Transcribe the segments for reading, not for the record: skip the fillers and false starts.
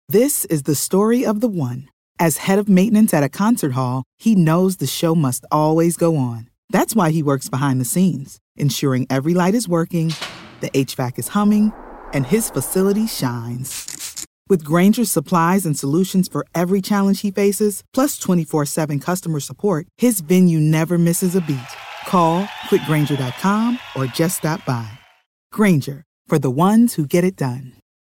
This is the story of the one. As head of maintenance at a concert hall, he knows the show must always go on. That's why he works behind the scenes, ensuring every light is working, the HVAC is humming, and his facility shines. With Grainger's supplies and solutions for every challenge he faces, plus 24/7 customer support, his venue never misses a beat. Call quickgrainger.com or just stop by. Grainger, for the ones who get it done.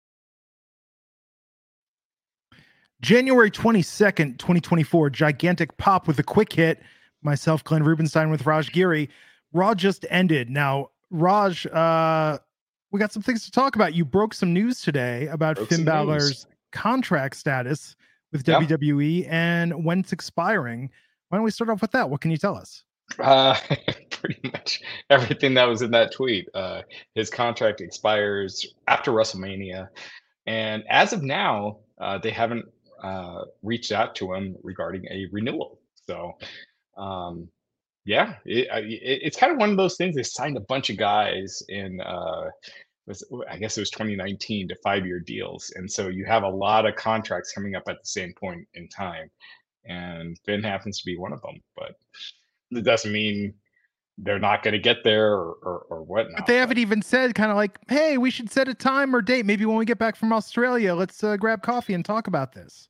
January 22nd, 2024, gigantic pop with a quick hit. Myself, Glenn Rubenstein with Raj Giri. Raw just ended. Now, Raj, we got some things to talk about. You broke some news today about Finn Balor's contract status with WWE and when it's expiring. Why don't we start off with that? What can you tell us? Pretty much everything that was in that tweet. His contract expires after WrestleMania. And as of now, they haven't reached out to him regarding a renewal. So, it's kind of one of those things. They signed a bunch of guys in, I guess it was 2019 to 5-year deals. And so you have a lot of contracts coming up at the same point in time. And Finn happens to be one of them. But it doesn't mean they're not going to get there or whatnot. But they haven't even said kind of like, hey, we should set a time or date. Maybe when we get back from Australia, let's grab coffee and talk about this.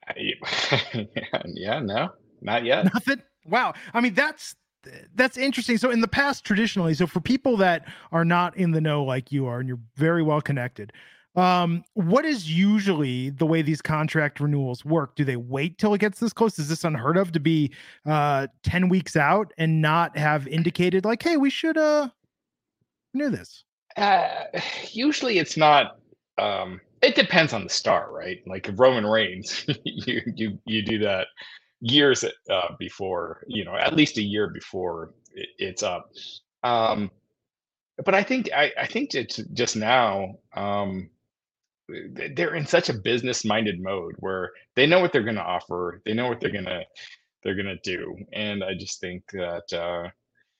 No, not yet. Nothing. Wow. I mean, that's interesting. So in the past, traditionally, so for people that are not in the know like you are, and you're very well connected, what is usually the way these contract renewals work? Do they wait till it gets this close? Is this unheard of to be 10 weeks out and not have indicated like, hey, we should renew this? Usually it's not. It depends on the star, right? Like Roman Reigns, you do that years before, at least a year before it's up. But I think it's just now. They're in such a business-minded mode where they know what they're going to offer, they know what they're gonna do, and I just think that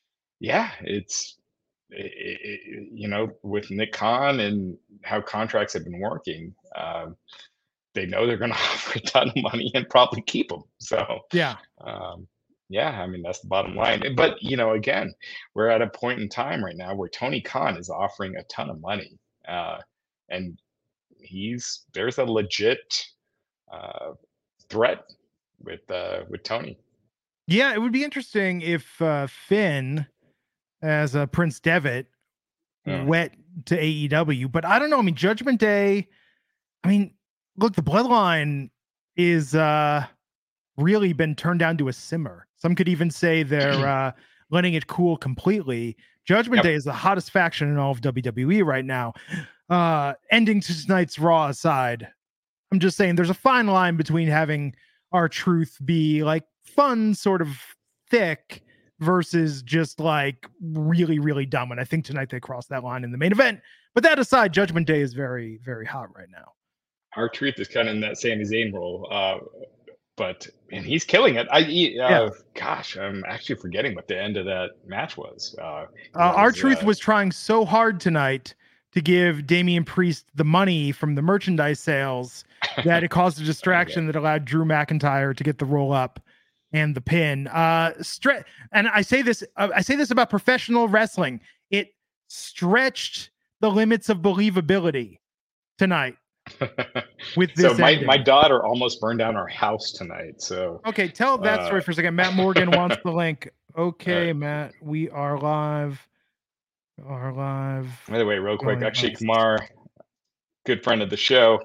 with Nick Khan and how contracts have been working, they know they're going to offer a ton of money and probably keep them. So I mean, that's the bottom line. But again, we're at a point in time right now where Tony Khan is offering a ton of money, and there's a legit threat with Tony. Yeah, it would be interesting if Finn, as Prince Devitt, went to AEW, but I don't know. I mean, Judgment Day. I mean, look, the Bloodline is really been turned down to a simmer. Some could even say they're letting it cool completely. Judgment Day is the hottest faction in all of WWE right now. Ending tonight's Raw aside, I'm just saying there's a fine line between having R-Truth be like fun, sort of thick, versus just like really, really dumb. And I think tonight they crossed that line in the main event. But that aside, Judgment Day is very, very hot right now. R-Truth is kind of in that Sami Zayn role, and he's killing it. Gosh, I'm actually forgetting what the end of that match was. R-Truth was trying so hard tonight to give Damian Priest the money from the merchandise sales that it caused a distraction that allowed Drew McIntyre to get the roll up and the pin. And I say this about professional wrestling. It stretched the limits of believability tonight. With this, so my daughter almost burned down our house tonight. So okay, tell that story for a second. Matt Morgan wants the link. Okay, Matt, we are live. By the way, real quick, Akshay Kumar, good friend of the show.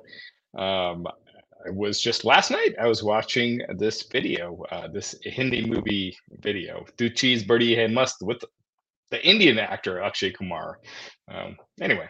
I was just last night. I was watching this video, this Hindi movie video, "Do Cheese Birdie Hai Must" with the Indian actor Akshay Kumar. Anyway.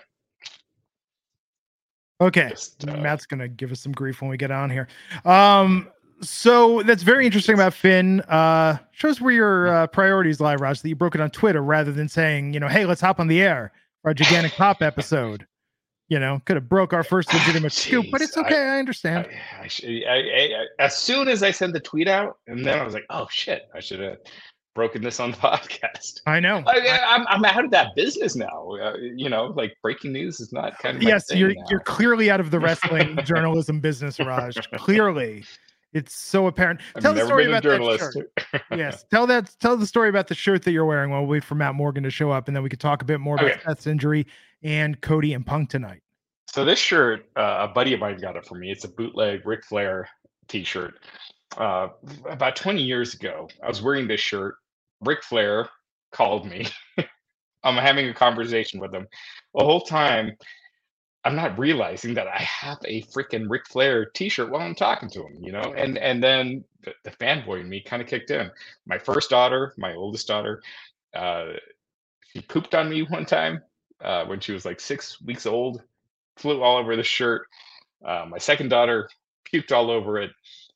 Okay, Matt's gonna give us some grief when we get on here. So that's very interesting about Finn. Shows where your priorities lie, Raj, that you broke it on Twitter rather than saying, hey, let's hop on the air for a gigantic pop episode. Could have broke our first legitimate scoop, but it's okay. I understand. I as soon as I sent the tweet out, and then I was like, oh shit, I should have broken this on the podcast. I know. I'm out of that business now. Like breaking news is not kind of my thing you're clearly out of the wrestling journalism business, Raj. Clearly, it's so apparent. Tell the story about that shirt. Yes, tell the story about the shirt that you're wearing. While we wait for Matt Morgan to show up, and then we could talk a bit more about Seth's injury and Cody and Punk tonight. So this shirt, a buddy of mine got it for me. It's a bootleg Ric Flair T-shirt. About 20 years ago, I was wearing this shirt. Ric Flair called me. I'm having a conversation with him. The whole time, I'm not realizing that I have a freaking Ric Flair T-shirt while I'm talking to him, And then the fanboy in me kind of kicked in. My first daughter, my oldest daughter, she pooped on me one time when she was like 6 weeks old. Flew all over the shirt. My second daughter puked all over it.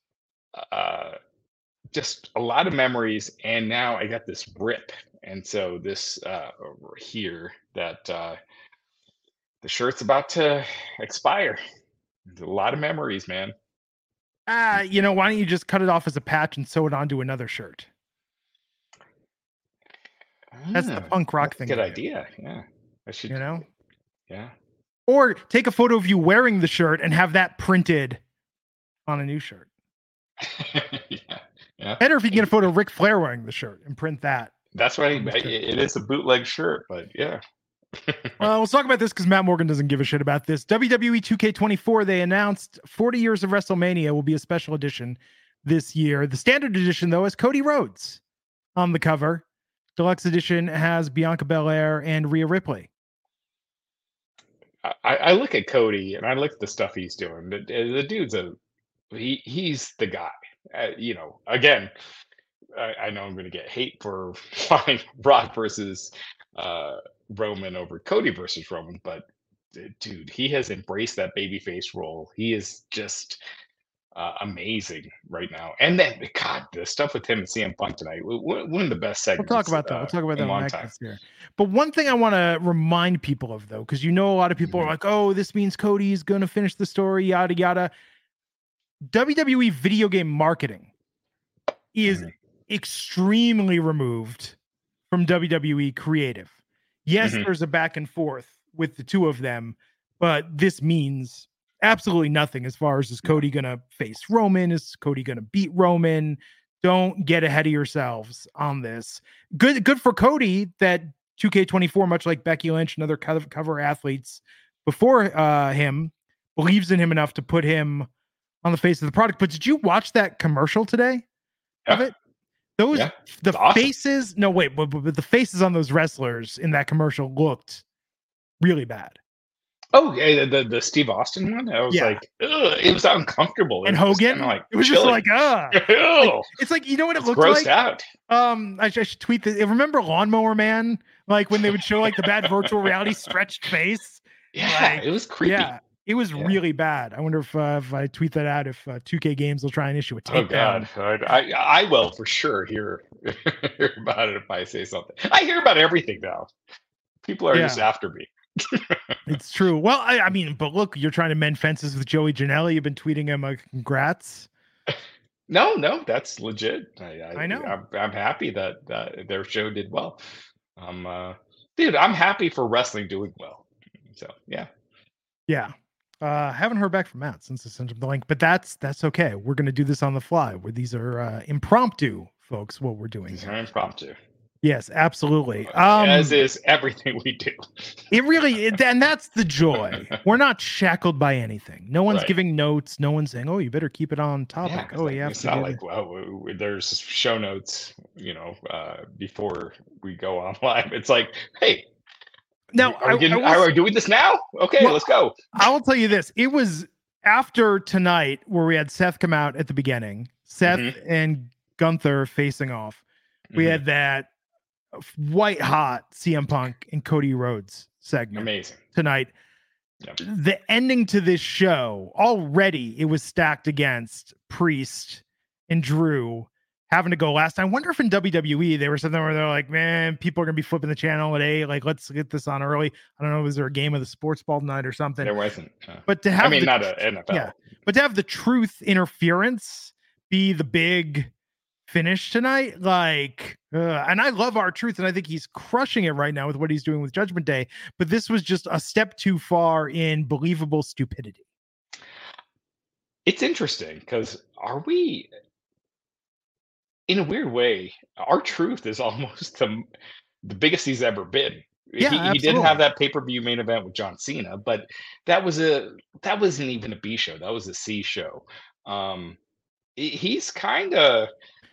Just a lot of memories, and now I got this rip, and so this over here that the shirt's about to expire. There's a lot of memories, man. Why don't you just cut it off as a patch and sew it onto another shirt? That's the punk rock thing. Good idea. Yeah, I should. Yeah. Or take a photo of you wearing the shirt and have that printed on a new shirt. Yeah. Better if you can get a photo of Ric Flair wearing the shirt and print that. That's right. It is a bootleg shirt, but yeah. Well, let's talk about this because Matt Morgan doesn't give a shit about this. WWE 2K24, they announced 40 Years of WrestleMania will be a special edition this year. The standard edition, though, is Cody Rhodes on the cover. Deluxe edition has Bianca Belair and Rhea Ripley. I look at Cody and I look at the stuff he's doing. The dude's he's the guy. Again, I know I'm going to get hate for flying Brock versus Roman over Cody versus Roman, but dude, he has embraced that babyface role. He is just amazing right now. And then, God, the stuff with him and CM Punk tonight, one of the best segments. We'll talk about that. We'll talk about that when Matt here. But one thing I want to remind people of, though, because a lot of people are like, oh, this means Cody's going to finish the story, yada, yada. WWE video game marketing is extremely removed from WWE creative. Yes, there's a back and forth with the two of them, but this means absolutely nothing as far as is Cody going to face Roman? Is Cody going to beat Roman? Don't get ahead of yourselves on this. Good for Cody that 2K24, much like Becky Lynch and other cover athletes before him, believes in him enough to put him on the face of the product. But did you watch that commercial today of it? The faces, awesome. No, wait, but the faces on those wrestlers in that commercial looked really bad. Oh, yeah, the Steve Austin one. I was like, ugh, it was uncomfortable. And Hogan, it was just like, it's like, you know what it looked like? Out. I should tweet this. Remember Lawnmower Man? Like when they would show like the bad virtual reality stretched face. Yeah, it was creepy. Yeah, it was really bad. I wonder if I tweet that out, if 2K Games will try and issue a takedown. Oh God, I will for sure hear about it if I say something. I hear about everything now. People are just after me. It's true. Well, I mean, but look, you're trying to mend fences with Joey Janela. You've been tweeting him congrats. No, that's legit. I know. I'm happy that their show did well. Dude, I'm happy for wrestling doing well. So yeah. Haven't heard back from Matt since I sent him the link, but that's okay. We're gonna do this on the fly. Where these are impromptu, folks. What we're doing. These are impromptu. Yes, absolutely. As is everything we do. It really, and that's the joy. We're not shackled by anything. No one's giving notes. No one's saying, "Oh, you better keep it on topic." Yeah, it's not like there's show notes, before we go on live. It's like, hey, now are we doing this now? Okay, let's go. I will tell you this: it was after tonight where we had Seth come out at the beginning, Seth and Gunther facing off. We had that white hot CM Punk and Cody Rhodes segment. Amazing tonight. Yep. The ending to this show, already it was stacked against Priest and Drew having to go last. I wonder if in WWE there was something where they're like, man, people are gonna be flipping the channel at 8. Like, let's get this on early. I don't know, was there a game of the sports ball tonight or something? There wasn't. But to have not an NFL. Yeah, but to have the truth interference be the big finish tonight. Like, and I love R-Truth, and I think he's crushing it right now with what he's doing with Judgment Day. But this was just a step too far in believable stupidity. It's interesting because are we, in a weird way, R-Truth is almost the biggest he's ever been. Yeah, he didn't have that pay-per-view main event with John Cena, but that wasn't even a B show. That was a C show. He's kind of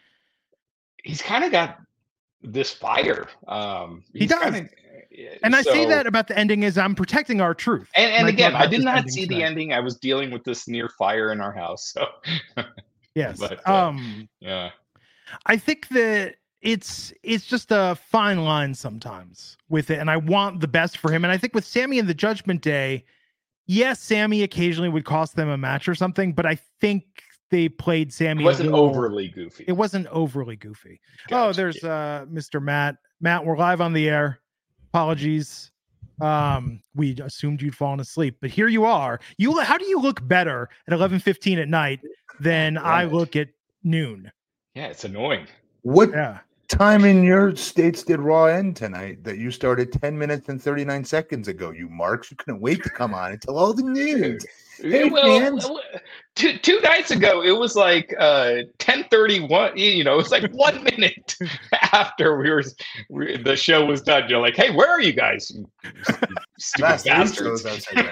got this fire. He does. And I say that about the ending is I'm protecting R-Truth. And again, I did not see the ending. I was dealing with this near fire in our house. So yes. But, yeah. I think that it's just a fine line sometimes with it. And I want the best for him. And I think with Sammy and the Judgment Day, yes, Sammy occasionally would cost them a match or something, but I think they played Sammy. It wasn't overly goofy. It wasn't overly goofy. Gotcha. Oh, there's Mr. Matt. Matt, we're live on the air. Apologies. We assumed you'd fallen asleep, but here you are. How do you look better at 11:15 at night than I look at noon? Yeah, it's annoying. What time in your states did Raw end tonight that you started 10 minutes and 39 seconds ago, you marks? You couldn't wait to come on until all the news. Hey, well, two nights ago, it was like 10:31. You know, it was like 1 minute after the show was done. You're like, hey, where are you guys? Stupid bastards.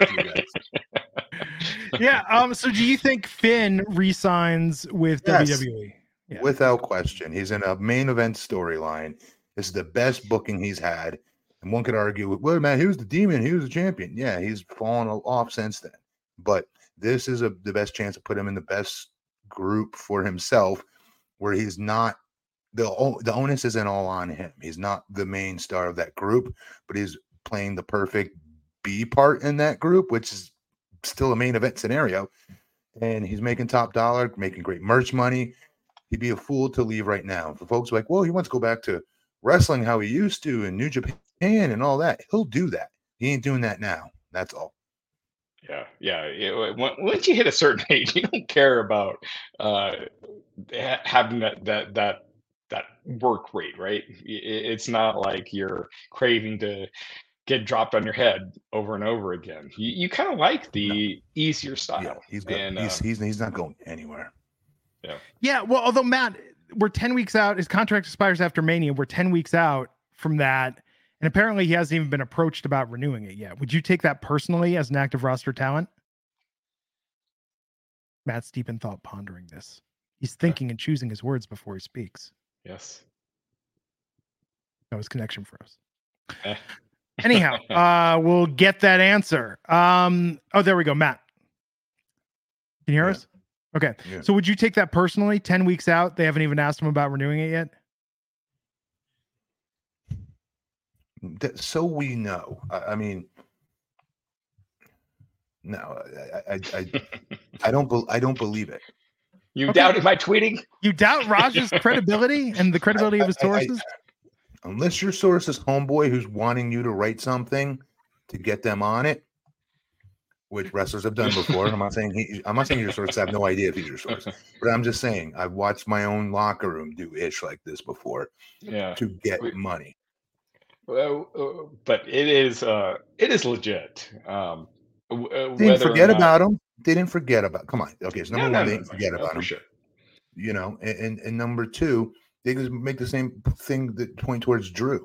Yeah. So do you think Finn re-signs with WWE? Yeah. Without question. He's in a main event storyline. This is the best booking he's had. And one could argue, well, man, he was the demon. He was the champion. Yeah, he's fallen off since then. But this is the best chance to put him in the best group for himself, where he's not the onus isn't all on him. He's not the main star of that group, but he's playing the perfect B part in that group, which is still a main event scenario. And he's making top dollar, making great merch money. He'd be a fool to leave right now. For folks like, well, he wants to go back to wrestling how he used to in New Japan and all that. He'll do that. He ain't doing that now. That's all. Yeah. Once you hit a certain age, you don't care about having that work rate, right? It's not like you're craving to get dropped on your head over and over again. You kind of like the easier style. Yeah, he's good. And, he's not going anywhere. Yeah. Well, although Matt, we're 10 weeks out. His contract expires after Mania. We're 10 weeks out from that. And apparently he hasn't even been approached about renewing it yet. Would you take that personally as an active roster talent? Matt's deep in thought, pondering this. He's thinking and choosing his words before he speaks. Yes. No, his connection froze. Anyhow, we'll get that answer. Oh, there we go. Matt. Can you hear us? Okay. Yeah. So would you take that personally? 10 weeks out, they haven't even asked him about renewing it yet? So we know. I mean, no, I don't believe it. You doubted my tweeting? You doubt Raj's credibility and the credibility of his sources? Unless your source is homeboy who's wanting you to write something to get them on it, which wrestlers have done before. I'm not saying your source. I have no idea if he's your source, but I'm just saying I've watched my own locker room do ish like this before. Yeah, to get money. Well, but it is legit. They didn't forget about him. They didn't forget about. Come on, okay. So number one, they didn't forget about him. Sure. You know, and number two, they just make the same thing that point towards Drew.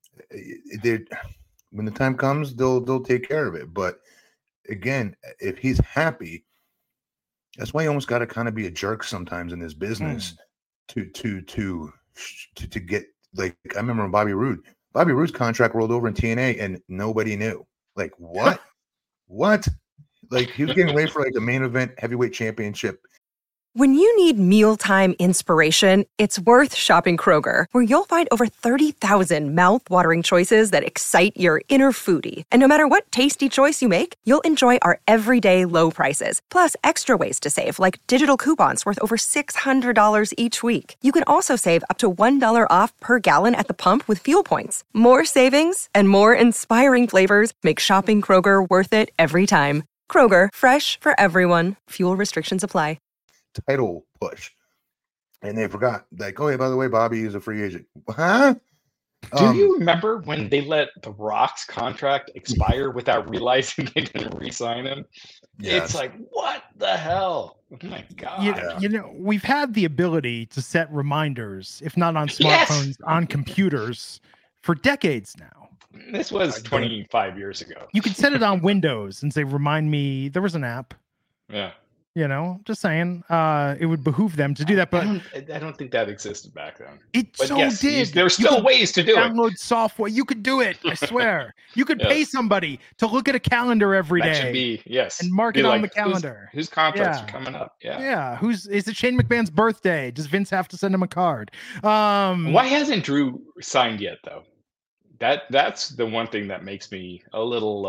When the time comes, they'll take care of it. But again, if he's happy, that's why you almost got to kind of be a jerk sometimes in this business to get, like, I remember when Bobby Roode's contract rolled over in TNA and nobody knew. Like, what? What? Like, he was getting ready for like the main event heavyweight championship. When you need mealtime inspiration, it's worth shopping Kroger, where you'll find over 30,000 mouth-watering choices that excite your inner foodie. And no matter what tasty choice you make, you'll enjoy our everyday low prices, plus extra ways to save, like digital coupons worth over $600 each week. You can also save up to $1 off per gallon at the pump with fuel points. More savings and more inspiring flavors make shopping Kroger worth it every time. Kroger, fresh for everyone. Fuel restrictions apply. Title push. And they forgot, like, oh, yeah, by the way, Bobby is a free agent. Huh? Do you remember when they let The Rock's contract expire without realizing they didn't re-sign him? Yes. It's like, what the hell? Oh my God. You know, we've had the ability to set reminders, if not on smartphones, on computers for decades now. This was 25 years ago. You could set it on Windows and say, remind me. There was an app. Yeah. You know, just saying, it would behoove them to do that. But I don't think that existed back then. It but so yes, did. There's still ways to do it. Download software. You could do it. I swear. You could pay somebody to look at a calendar every day. That should be, yes. And mark it on the calendar. Whose contracts are coming up? Yeah. Yeah. Is it Shane McMahon's birthday? Does Vince have to send him a card? Why hasn't Drew signed yet, though? That's the one thing that makes me a little.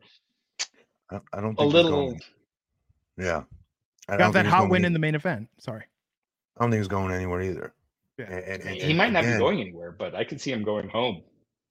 I don't think a little. Yeah. Got that hot win in the main event. Sorry. I don't think he's going anywhere either. Yeah. And he might not be going anywhere, but I could see him going home.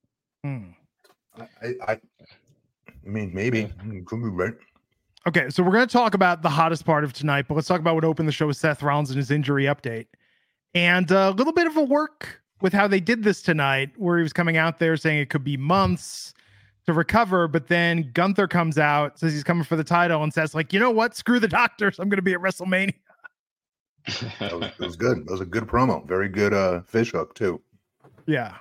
I mean, maybe. Could be right. Okay, so we're going to talk about the hottest part of tonight, but let's talk about what opened the show with Seth Rollins and his injury update. And a little bit of a work with how they did this tonight, where he was coming out there saying it could be months to recover, but then Gunther comes out, says he's coming for the title, and says, like, you know what? Screw the doctors. I'm going to be at WrestleMania. It was good. It was a good promo. Very good fish hook, too. Yeah.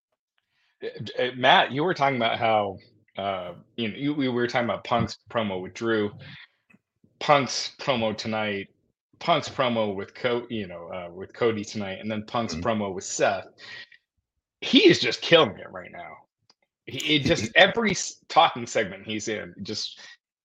Matt, you were talking about how, we were talking about Punk's promo with Drew, Punk's promo tonight, Punk's promo with with Cody tonight, and then Punk's promo with Seth. He is just killing it right now. Every talking segment he's in just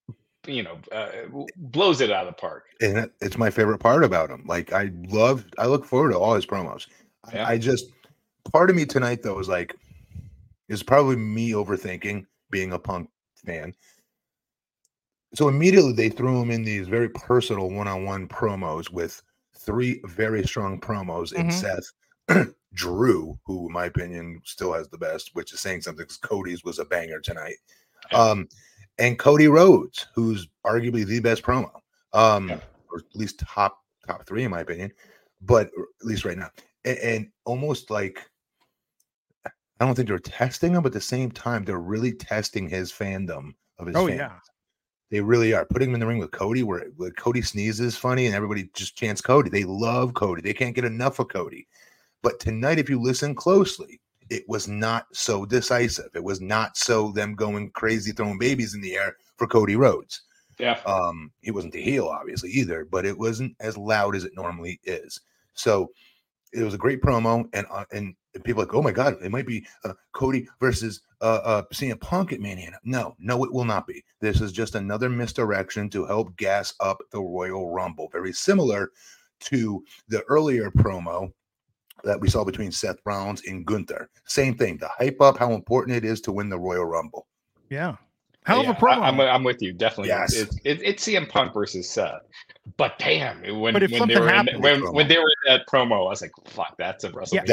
blows it out of the park. And it's my favorite part about him. Like, I look forward to all his promos. Yeah. Part of me tonight though is like, is probably me overthinking being a Punk fan. So immediately they threw him in these very personal one-on-one promos with 3 very strong promos in Seth. Drew, who in my opinion still has the best, which is saying something because Cody's was a banger tonight. Yeah. And Cody Rhodes, who's arguably the best promo, or at least top 3 in my opinion, but at least right now. And almost like, I don't think they're testing him, but at the same time, they're really testing his fandom of his fans. Yeah. They really are. Putting him in the ring with Cody, where Cody sneezes funny and everybody just chants Cody. They love Cody. They can't get enough of Cody. But tonight, if you listen closely, it was not so decisive. It was not so them going crazy, throwing babies in the air for Cody Rhodes. Yeah. He wasn't the heel, obviously, either, but it wasn't as loud as it normally is. So it was a great promo, and people are like, oh my God, it might be Cody versus CM Punk at Mania. No, it will not be. This is just another misdirection to help gas up the Royal Rumble. Very similar to the earlier promo that we saw between Seth Rollins and Gunther. Same thing, to hype up how important it is to win the Royal Rumble. Yeah. Hell of a promo. I'm with you, definitely. Yes. It's CM Punk versus Seth. But damn, when they were in that promo, I was like, fuck, that's a WrestleMania.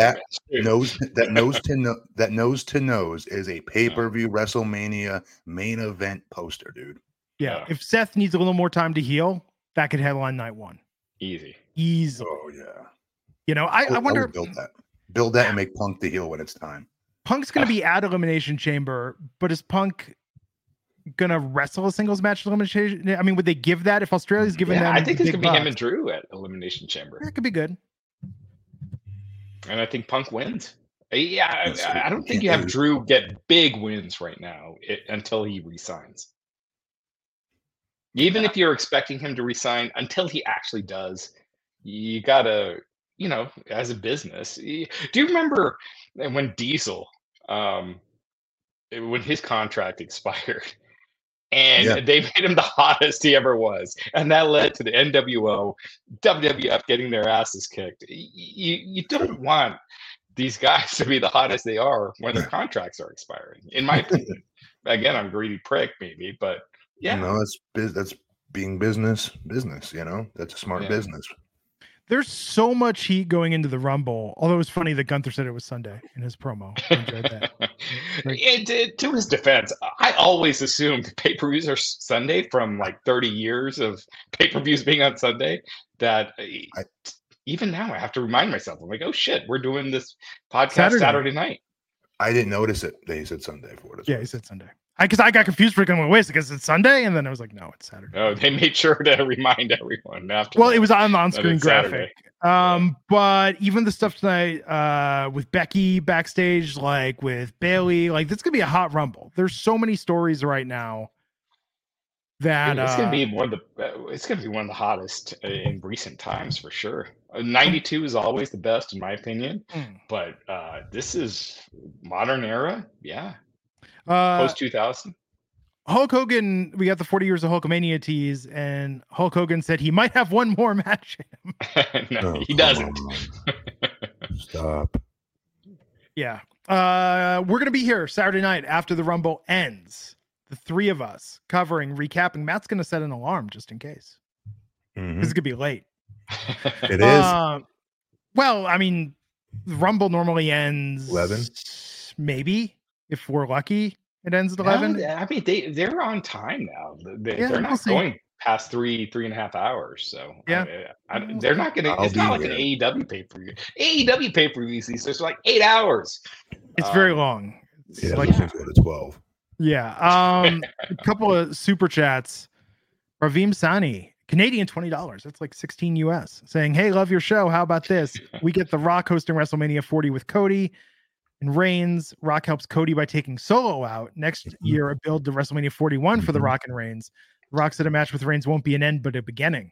That nose to nose is a pay-per-view WrestleMania main event poster, dude. Yeah. If Seth needs a little more time to heal, that could headline night 1. Easy. Oh yeah. I wonder. I would build that and make Punk the heel when it's time. Punk's going to be at Elimination Chamber, but is Punk going to wrestle a singles match elimination? I mean, would they give that if Australia's giving them? I think it's going to be him and Drew at Elimination Chamber. That could be good. And I think Punk wins. Yeah, I don't think you have Drew get big wins right now until he resigns. Even if you're expecting him to resign, until he actually does, you got to, as a business. Do you remember when Diesel, when his contract expired, and they made him the hottest he ever was, and that led to the NWO, WWF getting their asses kicked. You don't want these guys to be the hottest they are when their contracts are expiring, in my opinion. Again, I'm a greedy prick, maybe, but yeah. That's being business. That's a smart business. There's so much heat going into the Rumble. Although it was funny that Gunther said it was Sunday in his promo. I enjoyed that. To his defense, I always assumed pay-per-views are Sunday from like 30 years of pay-per-views being on Sunday. That even now I have to remind myself. I'm like, oh shit, we're doing this podcast Saturday night. I didn't notice it. They said Sunday for it. Yeah, he said Sunday. Because I got confused for a couple of ways because it's Sunday, and then I was like, no, it's Saturday. Oh, they made sure to remind everyone after. Well, it was on the on-screen graphic. But even the stuff tonight with Becky backstage, like with Bayley, like this could be a hot Rumble. There's so many stories right now that it's gonna be one of the hottest in recent times for sure. 92 is always the best in my opinion, but this is modern era, yeah. Post 2000. Hulk Hogan, we got the 40 years of Hulkamania tease, and Hulk Hogan said he might have one more match in him. No, he doesn't. Stop. Yeah. We're going to be here Saturday night after the Rumble ends. The three of us covering, recapping. Matt's going to set an alarm just in case. Because it could be late. It is. Well, I mean, the Rumble normally ends 11. Maybe. If we're lucky, it ends at 11. No, I mean, they're on time now. They're not going past 3.5 hours. So yeah, they're not going to. It's not like an AEW pay-per-view. AEW pay-per-views these days are like 8 hours. It's very long. It's like go to 12. Yeah. A couple of super chats. Ravim Sani, Canadian $20. That's like 16 US. Saying, "Hey, love your show. How about this? We get The Rock hosting WrestleMania 40 with Cody." And Reigns, Rock helps Cody by taking Solo out. Next year, a build to WrestleMania 41 for The Rock and Reigns. Rock said a match with Reigns won't be an end, but a beginning.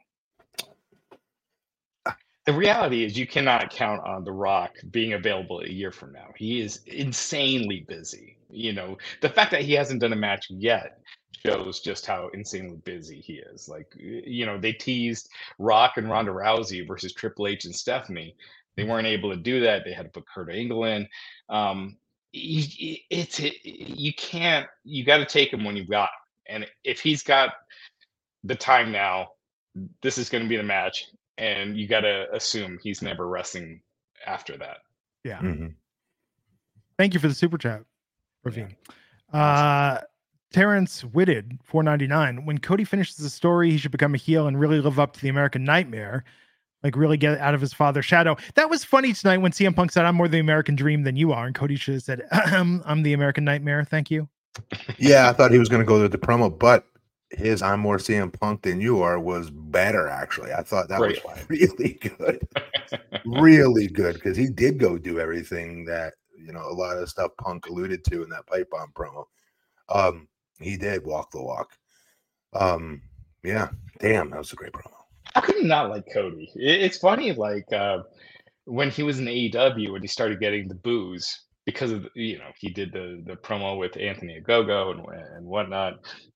The reality is you cannot count on The Rock being available a year from now. He is insanely busy. You know, the fact that he hasn't done a match yet shows just how insanely busy he is. Like, you know, they teased Rock and Ronda Rousey versus Triple H and Stephanie. They weren't able to do that. They had to put Kurt Angle in. You can't. You got to take him when you've got him. And if he's got the time now, this is going to be the match. And you got to assume he's never wrestling after that. Yeah. Thank you for the super chat, Ravine. Terrence Whitted, $4.99. When Cody finishes the story, he should become a heel and really live up to the American Nightmare. Like really get out of his father's shadow. That was funny tonight when CM Punk said, "I'm more the American Dream than you are," and Cody should have said, "I'm the American Nightmare. Thank you." Yeah, I thought he was going to go to the promo, but his "I'm more CM Punk than you are" was better. Actually, I thought that was really good, really good because he did go do everything that a lot of stuff Punk alluded to in that pipe bomb promo. He did walk the walk. Yeah, damn, that was a great promo. How could you not like Cody? It's funny, like when he was in AEW and he started getting the boos because of he did the promo with Anthony Ogogo and whatnot.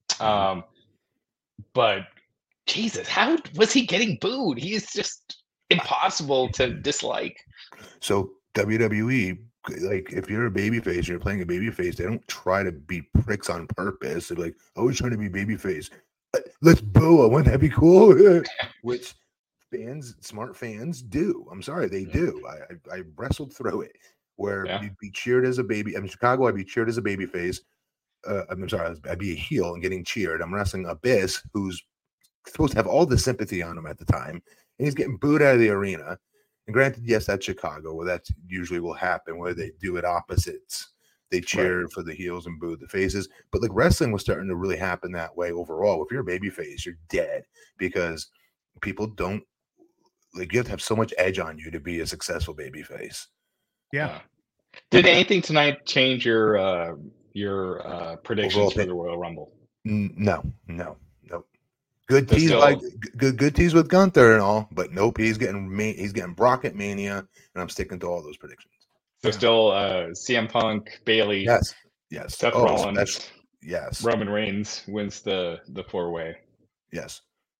But Jesus, how was he getting booed? He's just impossible to dislike. So WWE, like if you're a babyface, you're playing a babyface. They don't try to be pricks on purpose. They're like, "Oh, he's trying to be babyface. Let's boo him. Wouldn't that be cool?" Which smart fans do. I'm sorry, they do. I wrestled through it where you'd be cheered as a baby. I'm in Chicago. I'd be cheered as a baby face. I'm sorry, I'd be a heel and getting cheered. I'm wrestling Abyss, who's supposed to have all the sympathy on him at the time, and he's getting booed out of the arena. And granted, yes, that's Chicago, where that usually will happen, where they do it opposites. They cheer for the heels and boo the faces. But like wrestling was starting to really happen that way overall. If you're a baby face, you're dead because people don't like you have to have so much edge on you to be a successful baby face. Yeah. Did anything tonight change your predictions for the Royal Rumble? No. Good tease, good tease with Gunther and all, but nope. He's getting Brock at Mania, and I'm sticking to all those predictions. So still CM Punk, Bayley, yes, Seth Rollins, yes, Roman Reigns wins the 4-way. Yes.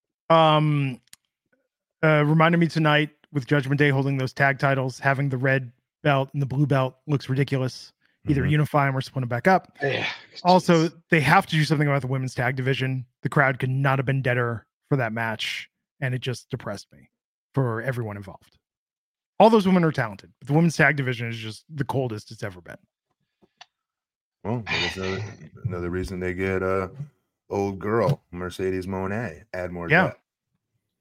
Reminded me tonight with Judgment Day holding those tag titles, having the red belt and the blue belt looks ridiculous. Either unify them or split them back up. Yeah, also, they have to do something about the women's tag division. The crowd could not have been deader for that match, and it just depressed me for everyone involved. All those women are talented, but the women's tag division is just the coldest it's ever been. Well, that's another reason they get old girl Mercedes Moné. Add more. Yeah.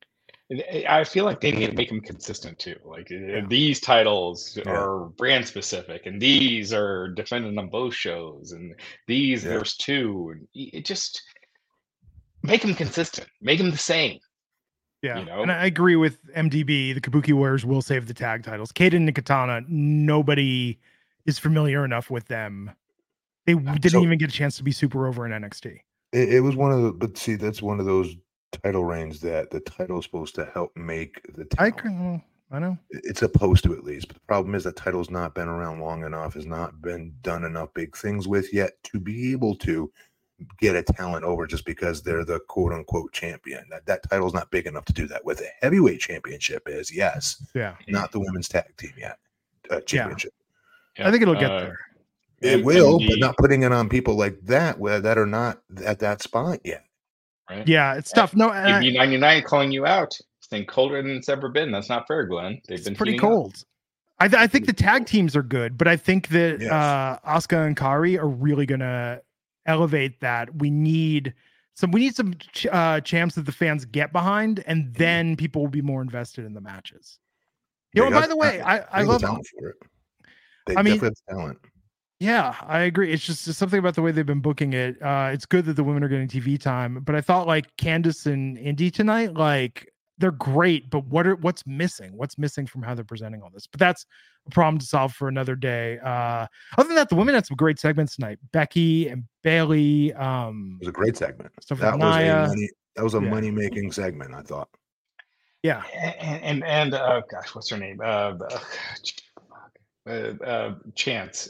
I feel like they need to make them consistent too. Like these titles are brand specific, and these are defended on both shows, and these there's two. And it just make them consistent, make them the same. Yeah, and I agree with MDB. The Kabuki Warriors will save the tag titles. Kaden and Katana, nobody is familiar enough with them. They didn't even get a chance to be super over in NXT. It was one of the, but see, that's one of those title reigns that the title is supposed to help make the title. I know. It's supposed to, at least. But the problem is that title's not been around long enough, has not been done enough big things with yet to be able to get a talent over just because they're the quote unquote champion. That title's not big enough to do that with. A heavyweight championship is, yes. Yeah. Not the women's tag team yet. Championship. Yeah. I think it'll get there. It will, but not putting it on people like that that are not at that spot yet. Right? Yeah, it's tough. No, B99 calling you out. Saying colder than it's ever been. That's not fair, Glenn. They've been pretty cold. I think the tag teams are good, but I think that Asuka and Kairi are really gonna elevate that. We need some champs that the fans get behind, and then people will be more invested in the matches. And by the way, I love talent for it. They definitely have talent. Yeah, I agree. It's just something about the way they've been booking it. It's good that the women are getting TV time, but I thought like Candice and Indy tonight, like they're great, but what's missing? What's missing from how they're presenting all this? But that's a problem to solve for another day. Other than that, the women had some great segments tonight. Becky and Bailey. It was a great segment. That was a money making segment, I thought. Yeah, and gosh, what's her name? Chance.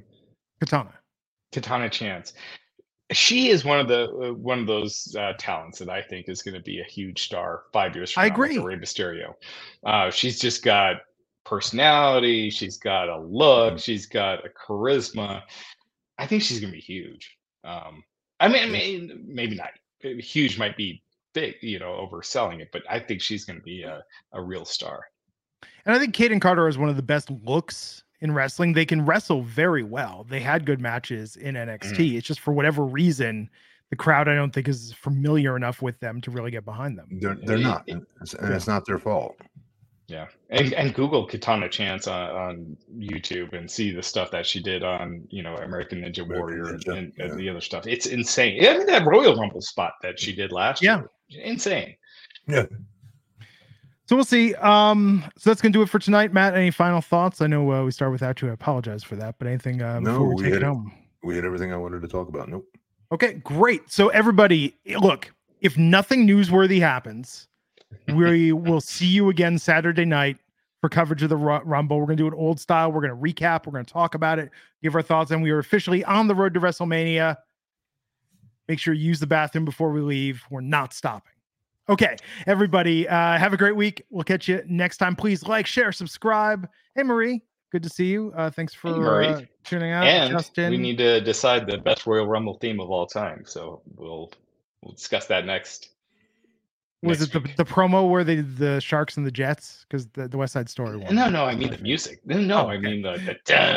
Katana Chance. She is one of those talents that I think is going to be a huge star 5 years from now. I agree. Like Rey Mysterio. She's just got personality. She's got a look. She's got a charisma. I think she's going to be huge. I mean, maybe not. Huge might be big, overselling it, but I think she's going to be a real star. And I think Kaden Carter is one of the best looks in wrestling. They can wrestle very well. They had good matches in NXT. It's just for whatever reason, the crowd, I don't think, is familiar enough with them to really get behind them. They're not, and it's not their fault. Yeah, and Google Katana Chance on YouTube and see the stuff that she did on American Ninja Warrior and the other stuff. It's insane. I mean, that Royal Rumble spot that she did last year, insane. Yeah. So we'll see. So that's going to do it for tonight. Matt, any final thoughts? I know we start without you. I apologize for that. But anything before we take it home? We had everything I wanted to talk about. Nope. Okay, great. So everybody, look, if nothing newsworthy happens, we will see you again Saturday night for coverage of the Rumble. We're going to do it old style. We're going to recap. We're going to talk about it, give our thoughts, and we are officially on the road to WrestleMania. Make sure you use the bathroom before we leave. We're not stopping. Okay, everybody, have a great week. We'll catch you next time. Please like, share, subscribe. Hey, Marie, good to see you. Thanks for tuning out. And Justin, we need to decide the best Royal Rumble theme of all time. So we'll discuss that next. Was it the promo where they did the Sharks and the Jets? Because the West Side Story one. No, I mean the music. No, I mean the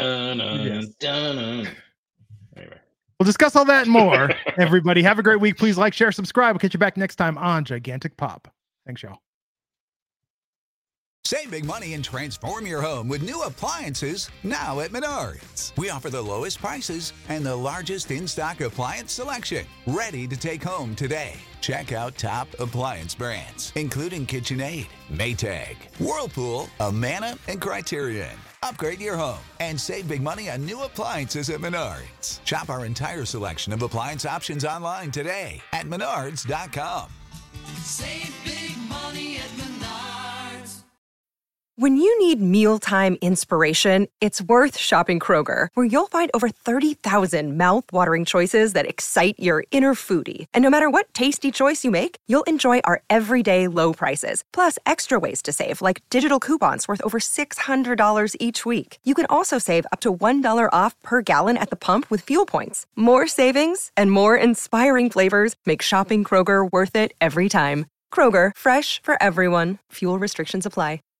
dun. Anyway. We'll discuss all that and more. Everybody, have a great week. Please like, share, subscribe. We'll catch you back next time on Gigantic Pop. Thanks, y'all. Save big money and transform your home with new appliances now at Menards. We offer the lowest prices and the largest in-stock appliance selection. Ready to take home today. Check out top appliance brands, including KitchenAid, Maytag, Whirlpool, Amana, and Criterion. Upgrade your home and save big money on new appliances at Menards. Shop our entire selection of appliance options online today at Menards.com. Save big money at Menards. When you need mealtime inspiration, it's worth shopping Kroger, where you'll find over 30,000 mouth-watering choices that excite your inner foodie. And no matter what tasty choice you make, you'll enjoy our everyday low prices, plus extra ways to save, like digital coupons worth over $600 each week. You can also save up to $1 off per gallon at the pump with fuel points. More savings and more inspiring flavors make shopping Kroger worth it every time. Kroger, fresh for everyone. Fuel restrictions apply.